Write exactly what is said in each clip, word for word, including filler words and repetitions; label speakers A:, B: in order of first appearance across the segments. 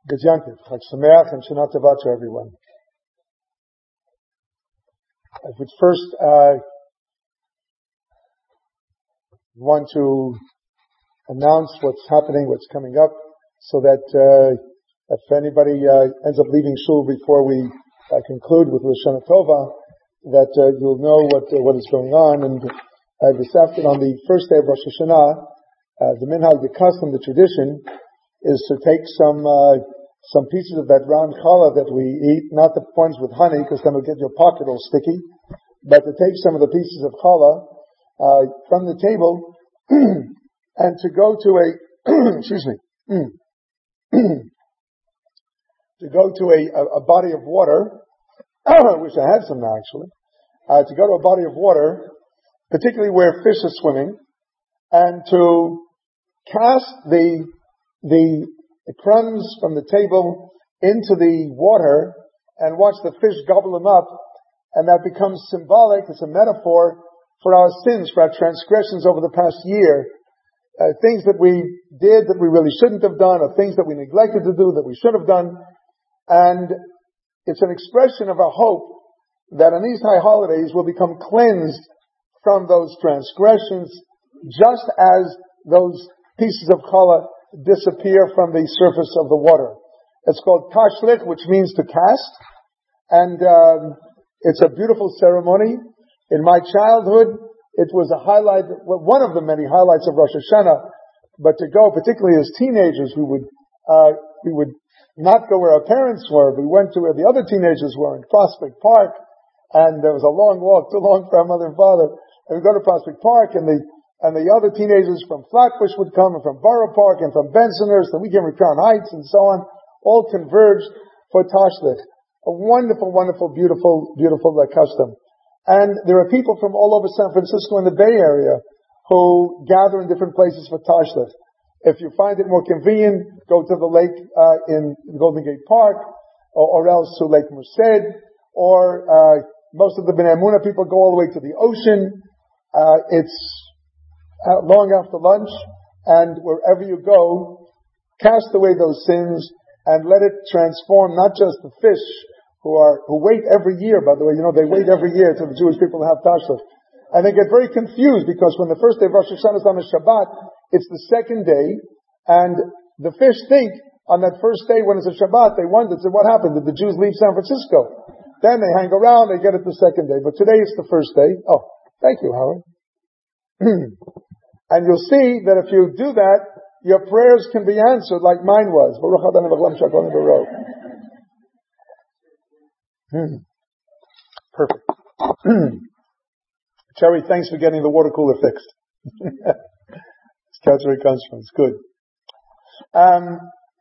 A: Good Yantiv, Chag Sameach and Shana Tova to everyone. I would first uh, want to announce what's happening, what's coming up, so that uh, if anybody uh, ends up leaving shul before we uh, conclude with Rosh Hashanah Tova, that uh, you'll know what uh, what is going on. And uh, this afternoon, on the first day of Rosh Hashanah, uh, the minhag, the custom, the tradition is to take some uh, some pieces of that round challah that we eat, not the ones with honey, because then it'll get your pocket all sticky, but to take some of the pieces of challah uh, from the table and to go to a excuse me to go to a, a, a body of water. I wish I had some now, actually. Uh, to go to a body of water, particularly where fish are swimming, and to cast the the the crumbs from the table into the water and watch the fish gobble them up, and that becomes symbolic. It's a metaphor for our sins, for our transgressions over the past year, uh, things that we did that we really shouldn't have done, or things that we neglected to do that we should have done. And it's an expression of our hope that on these high holidays we'll become cleansed from those transgressions, just as those pieces of challah disappear from the surface of the water. It's called tashlich, which means to cast, and um, it's a beautiful ceremony. In my childhood, it was a highlight, well, one of the many highlights of Rosh Hashanah. But to go, particularly as teenagers, we would uh, we would not go where our parents were. We went to where the other teenagers were, in Prospect Park, and there was a long walk, too long for our mother and father. And we go to Prospect Park, and the And the other teenagers from Flatbush would come, and from Borough Park, and from Bensonhurst, and we came from Crown Heights, and so on, all converged for Tashlich. A wonderful, wonderful, beautiful, beautiful uh, custom. And there are people from all over San Francisco and the Bay Area who gather in different places for Tashlich. If you find it more convenient, go to the lake uh, in Golden Gate Park, or, or else to Lake Merced, or uh, most of the Bnei Emunah people go all the way to the ocean. Uh, it's Uh, long after lunch, and wherever you go, cast away those sins and let it transform not just the fish who are who wait every year. By the way, you know they wait every year till the Jewish people have Tashlich, and they get very confused because when the first day of Rosh Hashanah is on a Shabbat, it's the second day, and the fish think on that first day when it's a Shabbat, they wonder, so what happened? Did the Jews leave San Francisco? Then they hang around, they get it the second day, but today is the first day. Oh, thank you, Howard. And you'll see that if you do that, your prayers can be answered like mine was. Hmm. Perfect. Cherry, thanks for getting the water cooler fixed. That's where it comes from. It's good. Um,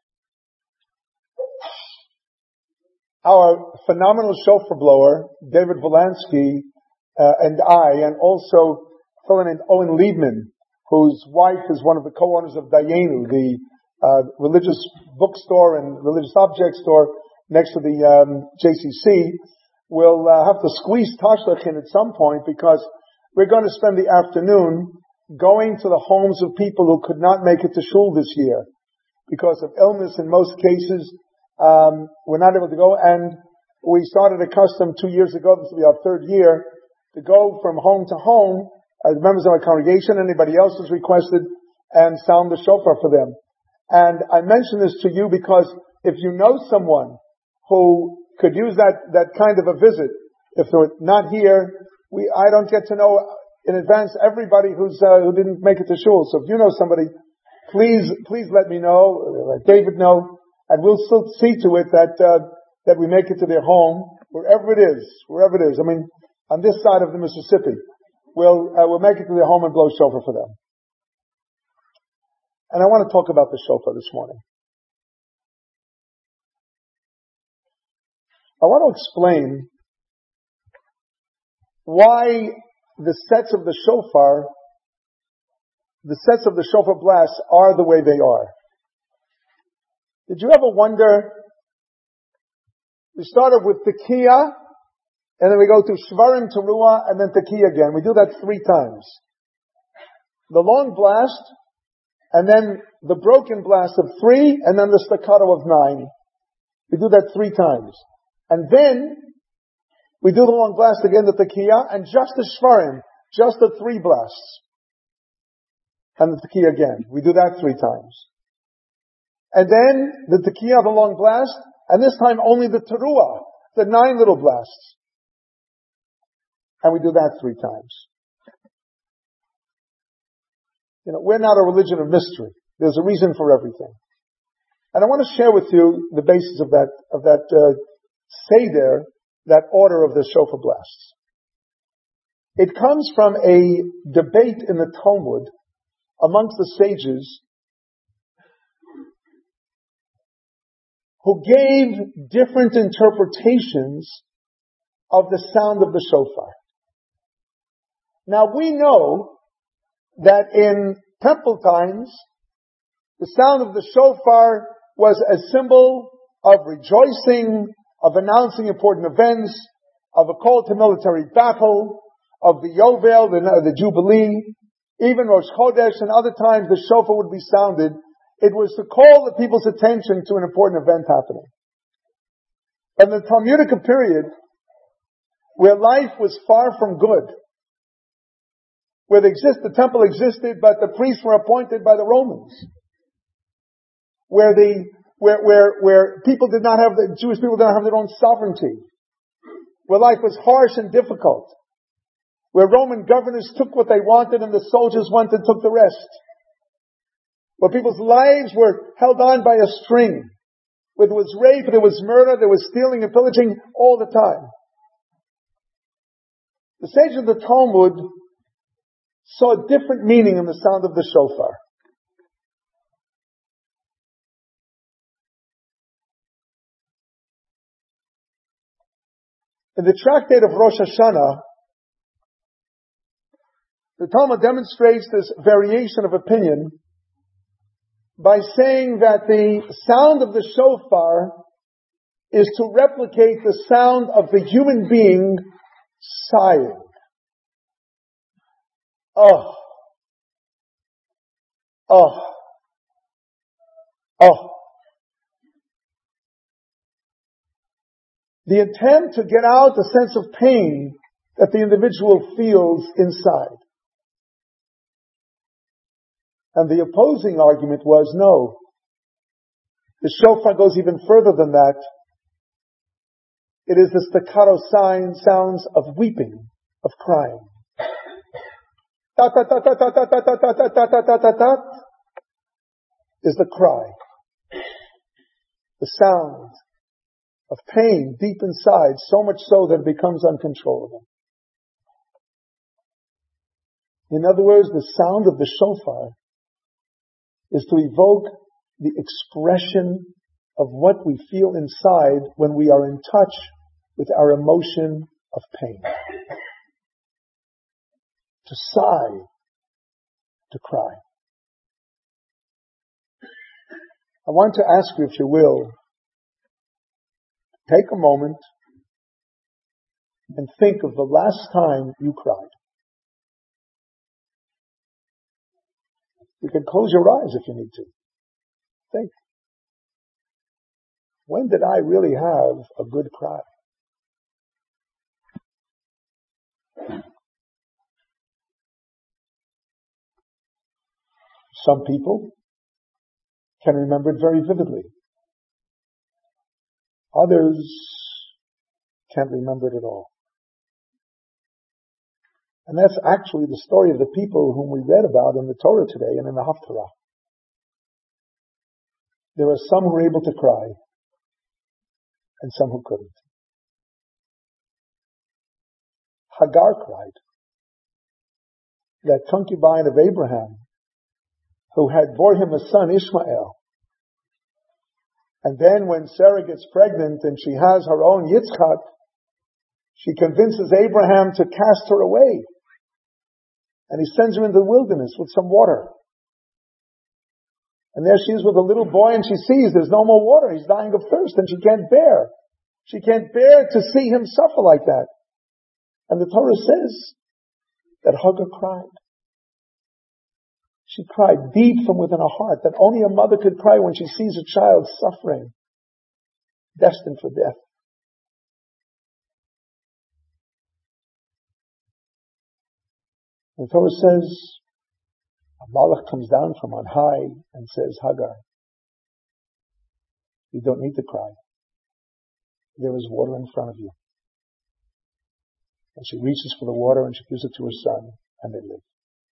A: our phenomenal shofar blower, David Volansky, uh, and I, and also a fellow named Owen Liebman, whose wife is one of the co-owners of Dayenu, the uh, religious bookstore and religious object store next to the um, J C C, will uh, have to squeeze Tashlich in at some point, because we're going to spend the afternoon going to the homes of people who could not make it to shul this year because of illness. In most cases, um, we're not able to go, and we started a custom two years ago, this will be our third year, to go from home to home, as members of our congregation, anybody else who's requested, and sound the shofar for them. And I mention this to you because if you know someone who could use that, that kind of a visit, if they're not here, we, I don't get to know in advance everybody who's, uh, who didn't make it to shul. So if you know somebody, please, please let me know, let David know, and we'll still see to it that, uh, that we make it to their home, wherever it is, wherever it is. I mean, on this side of the Mississippi. We'll, uh, we'll make it to their home and blow shofar for them. And I want to talk about the shofar this morning. I want to explain why the sets of the shofar, the sets of the shofar blasts are the way they are. Did you ever wonder? We started with Tekiah, and then we go to Shvarim, Teruah, and then Tekiah again. We do that three times. The long blast, and then the broken blast of three, and then the staccato of nine. We do that three times. And then, we do the long blast again, the tekiah, and just the shvarim, just the three blasts. And the tekiah again. We do that three times. And then, the tekiah, the long blast, and this time only the teruah, the nine little blasts. And we do that three times. You know, we're not a religion of mystery. There's a reason for everything. And I want to share with you the basis of that, of that, uh, seder, that order of the shofar blasts. It comes from a debate in the Talmud amongst the sages who gave different interpretations of the sound of the shofar. Now we know that in temple times, the sound of the shofar was a symbol of rejoicing, of announcing important events, of a call to military battle, of the Yovel, the, the Jubilee, even Rosh Chodesh, and other times the shofar would be sounded. It was to call the people's attention to an important event happening. In the Talmudic period, where life was far from good, where the, exist, the temple existed, but the priests were appointed by the Romans, where the Where, where, where people did not have, the Jewish people did not have their own sovereignty. Where life was harsh and difficult. Where Roman governors took what they wanted and the soldiers went and took the rest. Where people's lives were held on by a string. Where there was rape, there was murder, there was stealing and pillaging all the time. The sages of the Talmud saw a different meaning in the sound of the shofar. In the tractate of Rosh Hashanah, the Talmud demonstrates this variation of opinion by saying that the sound of the shofar is to replicate the sound of the human being sighing. Oh. Oh. Oh. The attempt to get out the sense of pain that the individual feels inside. And the opposing argument was, no. The shofar goes even further than that. It is the staccato sign, sounds of weeping, of crying. Ta ta ta ta ta ta ta ta ta ta ta ta ta ta is the cry. The sound of pain deep inside, so much so that it becomes uncontrollable. In other words, the sound of the shofar is to evoke the expression of what we feel inside when we are in touch with our emotion of pain. To sigh, to cry. I want to ask you, if you will, take a moment and think of the last time you cried. You can close your eyes if you need to. Think. When did I really have a good cry? Some people can remember it very vividly. Others can't remember it at all. And that's actually the story of the people whom we read about in the Torah today and in the Haftarah. There are some who were able to cry and some who couldn't. Hagar cried. That concubine of Abraham who had bore him a son, Ishmael. And then when Sarah gets pregnant and she has her own Yitzchak, she convinces Abraham to cast her away. And he sends her into the wilderness with some water. And there she is with a little boy and she sees there's no more water. He's dying of thirst and she can't bear. She can't bear to see him suffer like that. And the Torah says that Hagar cried. She cried deep from within her heart, that only a mother could cry when she sees a child suffering. destined for death. The Torah says, a malach comes down from on high and says, Hagar, you don't need to cry. There is water in front of you. And she reaches for the water and she gives it to her son, and they live.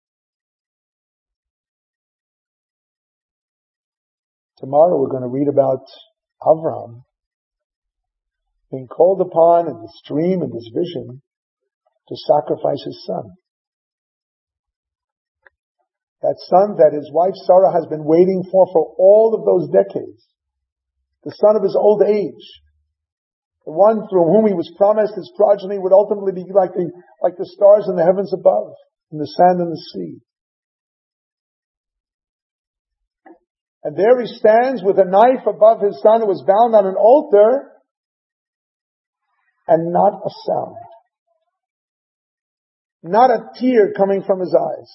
A: Tomorrow we're going to read about Avram being called upon in this dream, in this vision, to sacrifice his son. That son that his wife Sarah has been waiting for for all of those decades. The son of his old age. The one through whom he was promised his progeny would ultimately be like the, like the stars in the heavens above, and the sand in the sea. And there he stands with a knife above his son who was bound on an altar, and not a sound. Not a tear coming from his eyes.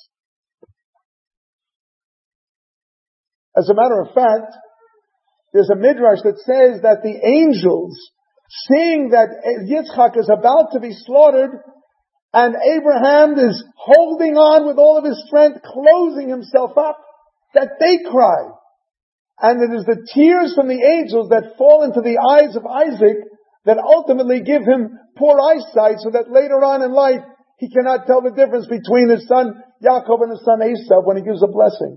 A: As a matter of fact, there's a midrash that says that the angels, seeing that Yitzchak is about to be slaughtered, and Abraham is holding on with all of his strength, closing himself up, that they cry. And it is the tears from the angels that fall into the eyes of Isaac that ultimately give him poor eyesight, so that later on in life he cannot tell the difference between his son Yaakov and his son Esau when he gives a blessing.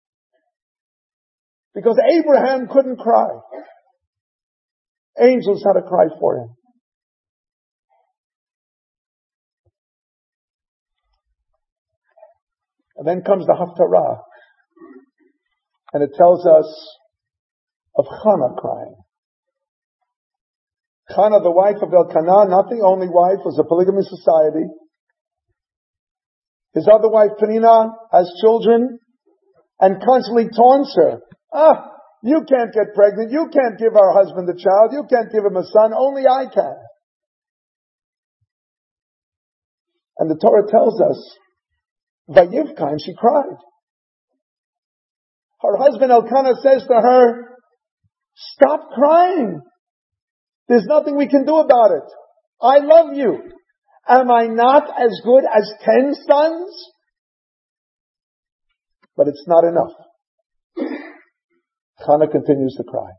A: Because Abraham couldn't cry. Angels had to cry for him. And then comes the Haftarah. And it tells us of Chana crying. Chana, the wife of Elkanah, not the only wife, was a polygamous society. His other wife, Penina, has children and constantly taunts her. Ah, you can't get pregnant. You can't give our husband a child. You can't give him a son. Only I can. And the Torah tells us, Vayivkaim, she cried. Her husband Elkanah says to her, stop crying. There's nothing we can do about it. I love you. Am I not as good as ten sons? But it's not enough. Chana continues to cry.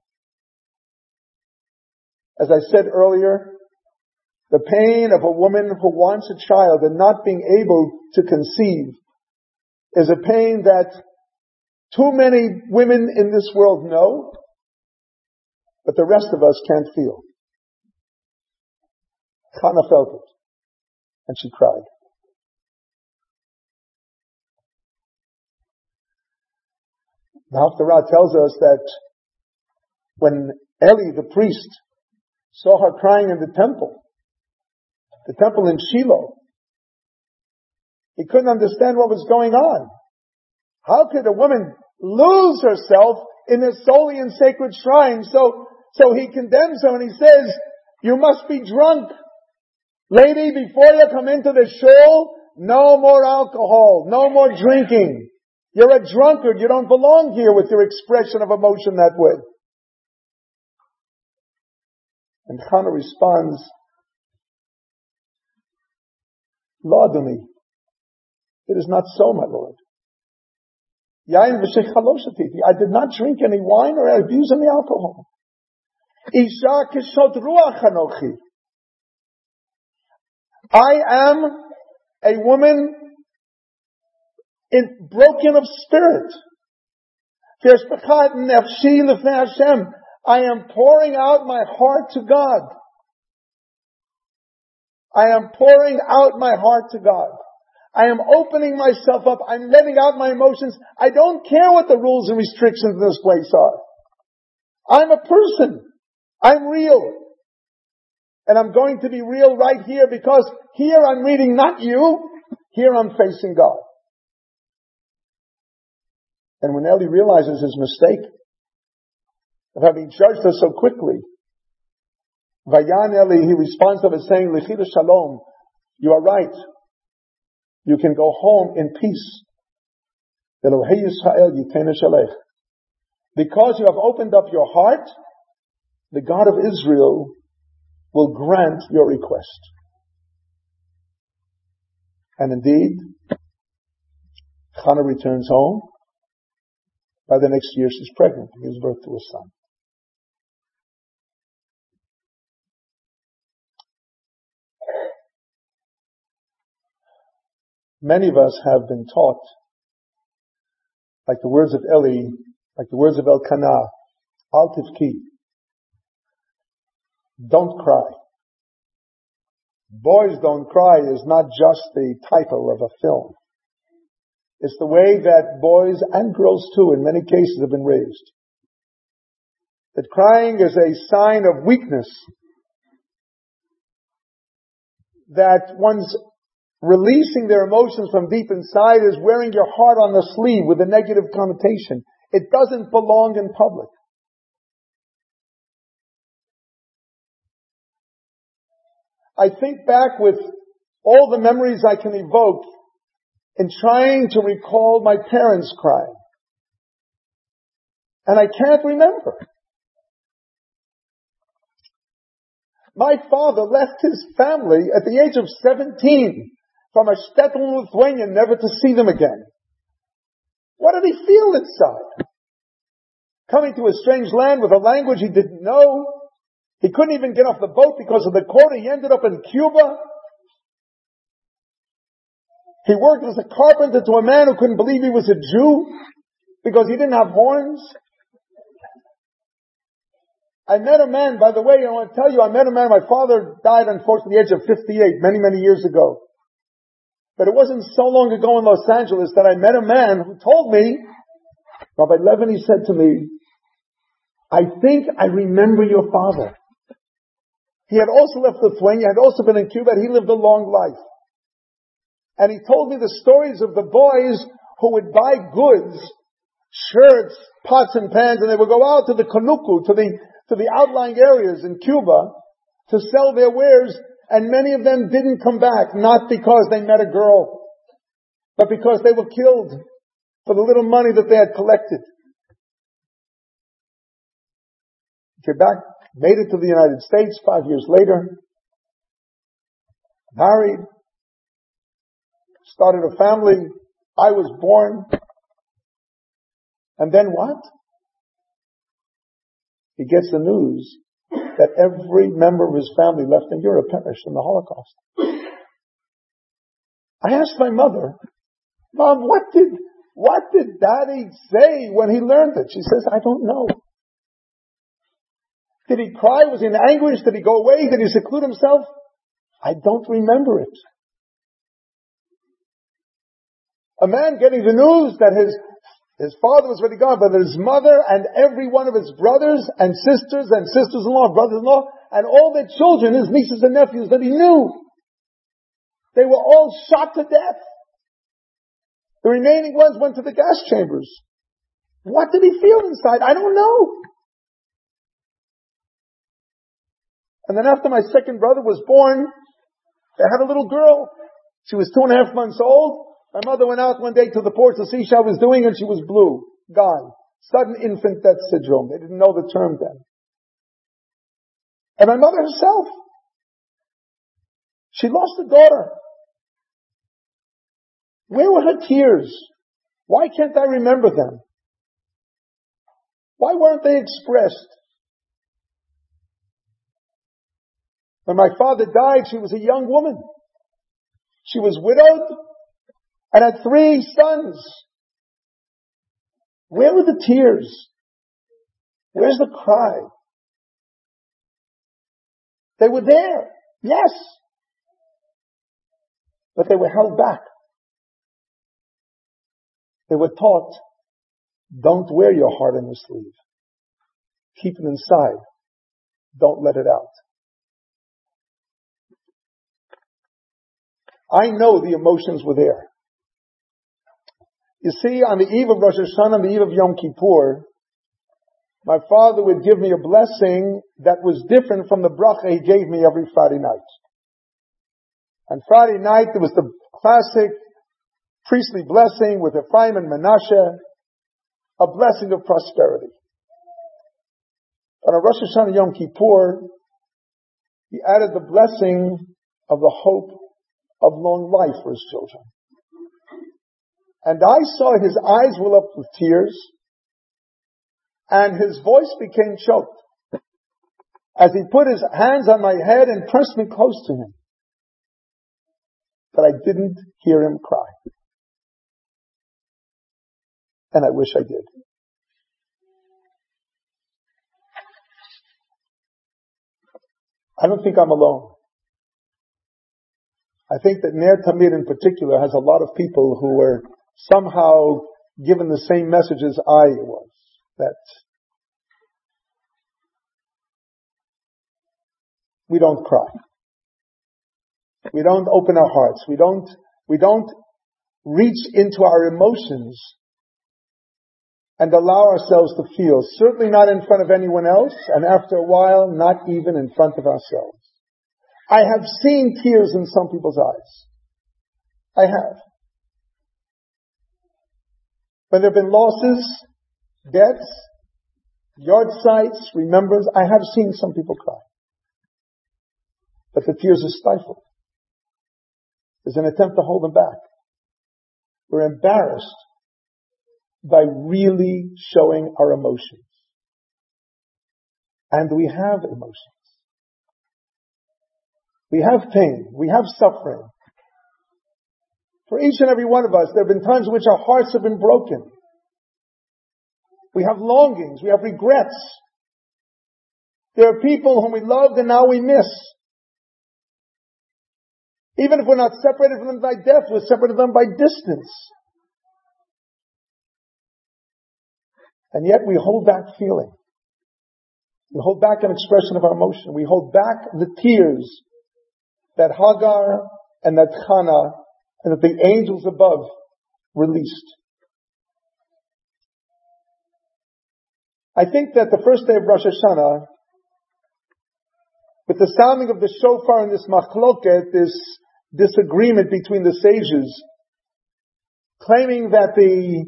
A: As I said earlier, the pain of a woman who wants a child and not being able to conceive is a pain that too many women in this world know, but the rest of us can't feel. Chana felt it, and she cried. The Haftarah tells us that when Eli, the priest, saw her crying in the temple, the temple in Shiloh, he couldn't understand what was going on. How could a woman lose herself in a holy and sacred shrine? So, so he condemns her and he says, you must be drunk. Lady, before you come into the shul, no more alcohol, no more drinking. You're a drunkard. You don't belong here with your expression of emotion that way. And Chana responds, Lord, it is not so, my Lord. I did not drink any wine or abuse any alcohol. Isha kishot ruach anochi. I am a woman in, broken of spirit. I am pouring out my heart to God. I am pouring out my heart to God. I am opening myself up. I'm letting out my emotions. I don't care what the rules and restrictions in this place are. I'm a person. I'm real. And I'm going to be real right here, because here I'm reading not you. Here I'm facing God. And when Eli realizes his mistake of having judged her so quickly, Vayan Eli, he responds to it saying, L'chida shalom, you are right. You can go home in peace. Elohei Yisrael yitena shalech. Because you have opened up your heart, the God of Israel will grant your request. And indeed, Hannah returns home. By the next year, she's pregnant and gives birth to a son. Many of us have been taught, like the words of Eli, like the words of Elkanah, Al tivki, don't cry. Boys Don't Cry is not just the title of a film. It's the way that boys and girls too, in many cases, have been raised. That crying is a sign of weakness. That one's releasing their emotions from deep inside is wearing your heart on the sleeve with a negative connotation. It doesn't belong in public. I think back with all the memories I can evoke in trying to recall my parents crying. And I can't remember. My father left his family at the age of seventeen from a shtetl in Lithuania, never to see them again. What did he feel inside? Coming to a strange land with a language he didn't know. He couldn't even get off the boat because of the quota. He ended up in Cuba. He worked as a carpenter to a man who couldn't believe he was a Jew because he didn't have horns. I met a man, by the way, I want to tell you, I met a man, my father died unfortunately at the age of fifty-eight, many, many years ago. But it wasn't so long ago in Los Angeles that I met a man who told me, Rabbi Levin, he said to me, I think I remember your father. He had also left Lithuania, had also been in Cuba, and he lived a long life. And he told me the stories of the boys who would buy goods, shirts, pots and pans, and they would go out to the Conuco, to the, to the outlying areas in Cuba to sell their wares, and many of them didn't come back, not because they met a girl, but because they were killed for the little money that they had collected. Came back, made it to the United States five years later, married, started a family. I was born. And then what? He gets the news that every member of his family left in Europe perished in the Holocaust. I asked my mother, Mom, what did, what did Daddy say when he learned it? She says, I don't know. Did he cry? Was he in anguish? Did he go away? Did he seclude himself? I don't remember it. A man getting the news that his His father was already gone, but his mother and every one of his brothers and sisters and sisters-in-law, brothers-in-law, and all their children, his nieces and nephews that he knew, they were all shot to death. The remaining ones went to the gas chambers. What did he feel inside? I don't know. And then after my second brother was born, they had a little girl. She was two and a half months old. My mother went out one day to the porch to see how she was doing, and she was blue. Gone. Sudden infant death syndrome. They didn't know the term then. And my mother herself, she lost a daughter. Where were her tears? Why can't I remember them? Why weren't they expressed? When my father died, she was a young woman. She was widowed and had three sons. Where were the tears? Where's the cry? They were there, yes. But they were held back. They were taught, don't wear your heart on your sleeve. Keep it inside. Don't let it out. I know the emotions were there. You see, on the eve of Rosh Hashanah, on the eve of Yom Kippur, my father would give me a blessing that was different from the bracha he gave me every Friday night. On Friday night, there was the classic priestly blessing with Ephraim and Menashe, a blessing of prosperity. But on Rosh Hashanah Yom Kippur, he added the blessing of the hope of long life for his children. And I saw his eyes well up with tears, and his voice became choked as he put his hands on my head and pressed me close to him. But I didn't hear him cry. And I wish I did. I don't think I'm alone. I think that Ner Tamid in particular has a lot of people who were somehow given the same message as I was. That we don't cry. We don't open our hearts. We don't, we don't reach into our emotions and allow ourselves to feel. Certainly not in front of anyone else, and after a while, not even in front of ourselves. I have seen tears in some people's eyes. I have. When there have been losses, deaths, yard sites, remembrance, I have seen some people cry. But the tears are stifled. There's an attempt to hold them back. We're embarrassed by really showing our emotions. And we have emotions. We have pain. We have suffering. For each and every one of us, there have been times in which our hearts have been broken. We have longings. We have regrets. There are people whom we loved and now we miss. Even if we're not separated from them by death, we're separated from them by distance. And yet we hold back feeling. We hold back an expression of our emotion. We hold back the tears that Hagar and that Chana and that the angels above released. I think that the first day of Rosh Hashanah, with the sounding of the shofar and this machloket, this disagreement between the sages, claiming that the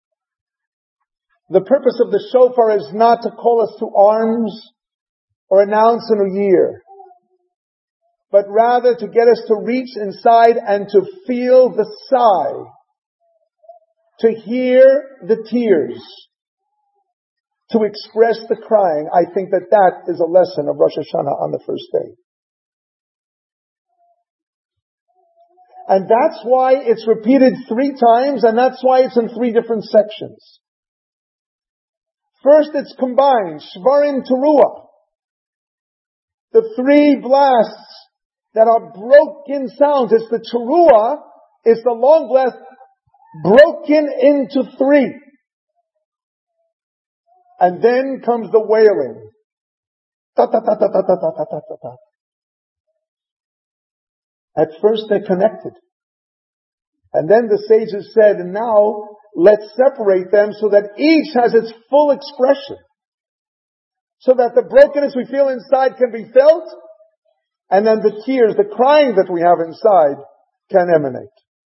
A: the purpose of the shofar is not to call us to arms or announce a new year, but rather to get us to reach inside and to feel the sigh, to hear the tears, to express the crying. I think that that is a lesson of Rosh Hashanah on the first day. And that's why it's repeated three times, and that's why it's in three different sections. First, it's combined, Shvarim Teruah. The three blasts that are broken sounds. It's the Teruah, it's the long blast, broken into three. And then comes the wailing. Ta ta ta ta ta ta ta ta ta ta. At first they're connected. And then the sages said, and now let's separate them so that each has its full expression. So that the brokenness we feel inside can be felt, and then the tears, the crying that we have inside can emanate.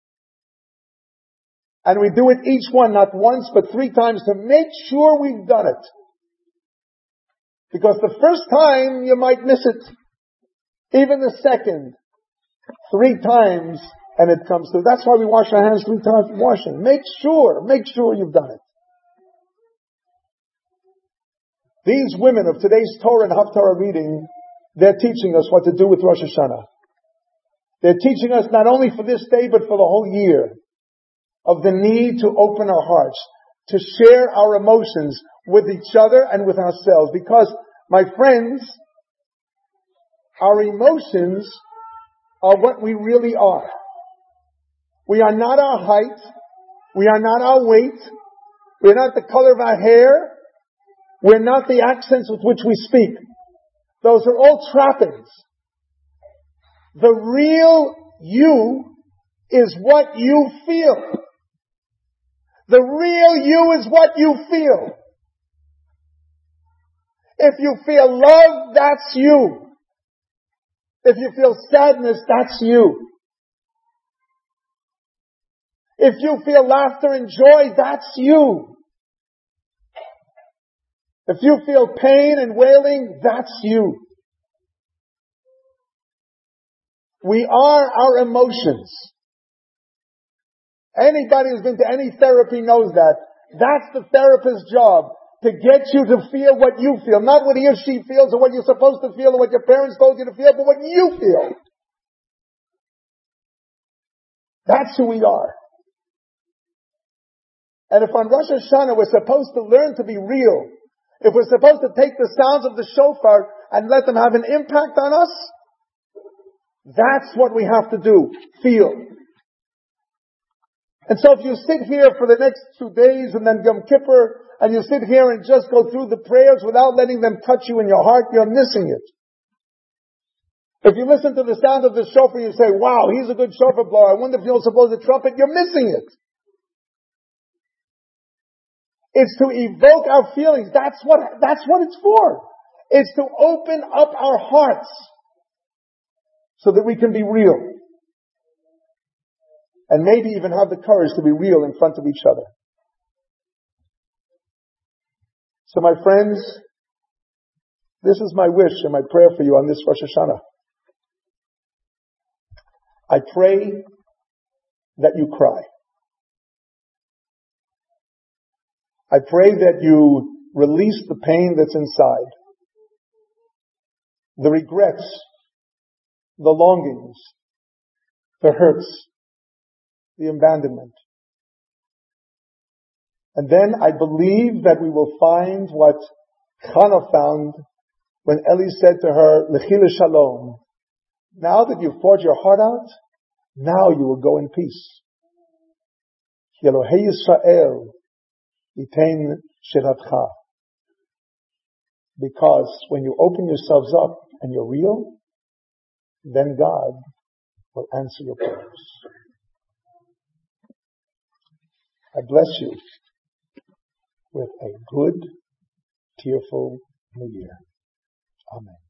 A: And we do it each one, not once, but three times to make sure we've done it. Because the first time you might miss it. Even the second. Three times and it comes through. That's why we wash our hands three times for washing. Make sure, make sure you've done it. These women of today's Torah and Haftarah reading, they're teaching us what to do with Rosh Hashanah. They're teaching us not only for this day, but for the whole year, of the need to open our hearts, to share our emotions with each other and with ourselves. Because, my friends, our emotions are what we really are. We are not our height. We are not our weight. We're not the color of our hair. We're not the accents with which we speak. Those are all trappings. The real you is what you feel. The real you is what you feel. If you feel love, that's you. If you feel sadness, that's you. If you feel laughter and joy, that's you. If you feel pain and wailing, that's you. We are our emotions. Anybody who's been to any therapy knows that. That's the therapist's job. To get you to feel what you feel. Not what he or she feels or what you're supposed to feel or what your parents told you to feel, but what you feel. That's who we are. And if on Rosh Hashanah we're supposed to learn to be real, if we're supposed to take the sounds of the shofar and let them have an impact on us, that's what we have to do. Feel. And so if you sit here for the next two days and then Yom Kippur, and you sit here and just go through the prayers without letting them touch you in your heart, you're missing it. If you listen to the sound of the shofar, you say, wow, he's a good shofar blower. I wonder if you're supposed to trumpet. You're missing it. It's to evoke our feelings. That's what, that's what it's for. It's to open up our hearts so that we can be real. And maybe even have the courage to be real in front of each other. So my friends, this is my wish and my prayer for you on this Rosh Hashanah. I pray that you cry. I pray that you release the pain that's inside, the regrets, the longings, the hurts, the abandonment. And then I believe that we will find what Chana found when Eli said to her, Lechi l'shalom. Now that you've poured your heart out, now you will go in peace. Ki Elohei Yisrael yitain shiratcha. Because when you open yourselves up and you're real, then God will answer your prayers. I bless you with a good, tearful New Year. Amen.